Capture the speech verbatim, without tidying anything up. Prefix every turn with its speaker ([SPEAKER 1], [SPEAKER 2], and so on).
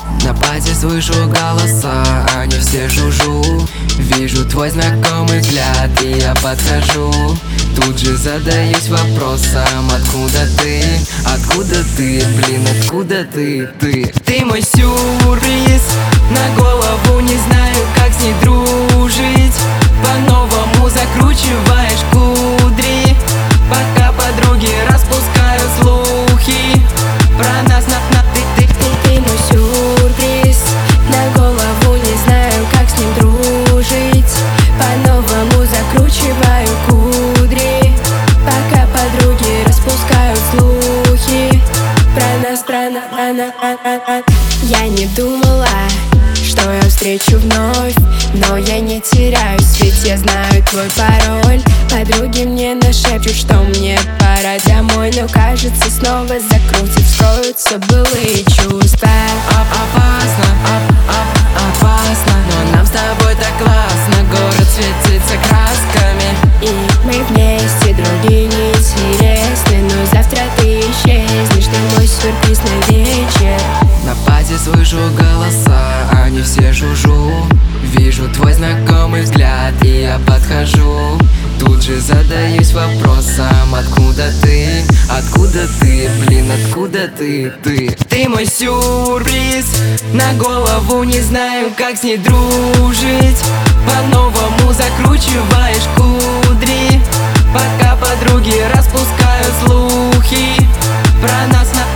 [SPEAKER 1] На пати слышу голоса, они все жужжу. Вижу твой знакомый взгляд, и я подхожу. Тут же задаюсь вопросом: откуда ты? Откуда ты? Блин, откуда ты? Ты Ты мой сюрприз. На голову не знаю, как с ней дружить. По-новому закручиваешь кудри, пока подруги распускают слухи про нас. На, на, ты, ты, ты,
[SPEAKER 2] ты мой сюрприз. На голову не знаю, как с ним дружить. По-новому закручиваю кудри, пока подруги распускают слухи про нас, про нас, про нас, про нас. Я не думала, что я встречу вновь, но я не теряюсь, ведь я знаю твой пароль. Подруги мне нашепчут, что мне пора домой, но кажется, снова закрутит, вскроются былые чувства.
[SPEAKER 1] Опасно, оп, оп, опасно, но нам с тобой так классно. Город светится красками,
[SPEAKER 2] и мы вместе, другие неинтересны. Но завтра ты исчезнешь, ты мой сюрприз на вечер.
[SPEAKER 1] На пати слышу голоса, они все жужжу. Вижу твой знакомый взгляд, и я подхожу. Тут же задаюсь вопросом: откуда ты? Откуда ты? Блин, откуда ты? Ты Ты мой сюрприз. На голову не знаю, как с ней дружить. По-новому закручиваешь кудри, пока подруги распускают слухи про нас. На